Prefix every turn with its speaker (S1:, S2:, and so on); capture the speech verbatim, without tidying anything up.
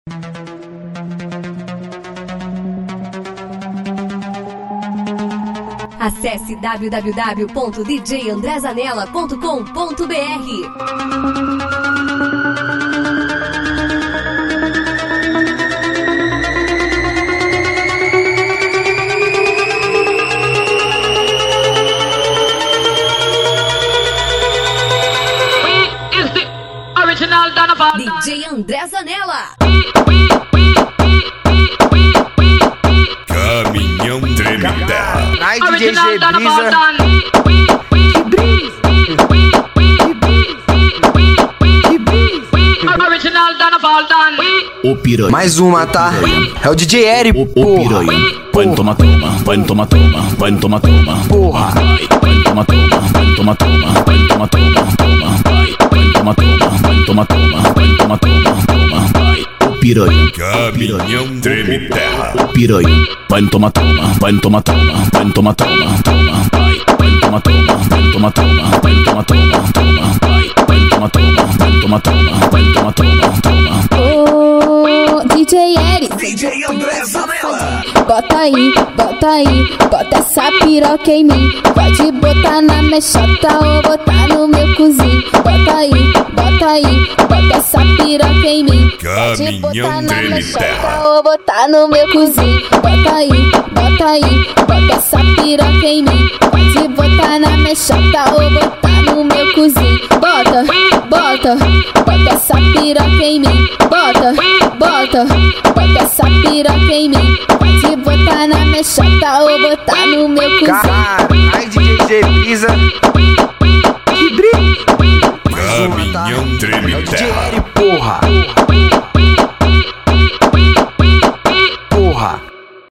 S1: Acesse w w w ponto d j andré zanella ponto com ponto b r. D J André Zanella.
S2: Caminhão treme terra.
S3: Ai, D J G Brisa. Mais uma, tá? É o D J Eri, porra.
S4: Vai toma toma, vai toma toma, vai toma toma,
S3: porra.
S4: Vai toma toma, vai toma toma, vai toma toma, toma, vai. Vai toma toma, vai toma toma, vai toma toma, toma, vai. O piranha,
S2: caminhão treme terra.
S4: O piranha, vai toma toma, vai toma toma, vai toma toma, toma, vai. Vai toma toma, vai toma toma, vai toma toma, toma, vai. Vai toma toma, vai toma toma, vai toma toma, toma.
S5: Ô, D J Eri,
S2: D J André Zanella.
S5: bota aí, bota aí, bota essa piroca em mim. Pode botar na mexota ou botar no meu cozinho. Bota aí, bota aí, bota essa piroca em mim. Pode botar na mexota ou botar no meu cozinho. Bota aí, bota aí, bota essa piroca em mim. Pode botar na mexota ou botar no meu cozinho. Bota, bota, bota essa piroca em mim. Bota, bota, bota essa piroca em mim. Pode botar na mexota ou botar no meu cozinho.
S3: Ai, D J G Brisa.
S2: Caminhão treme terra.
S3: Porra. Porra.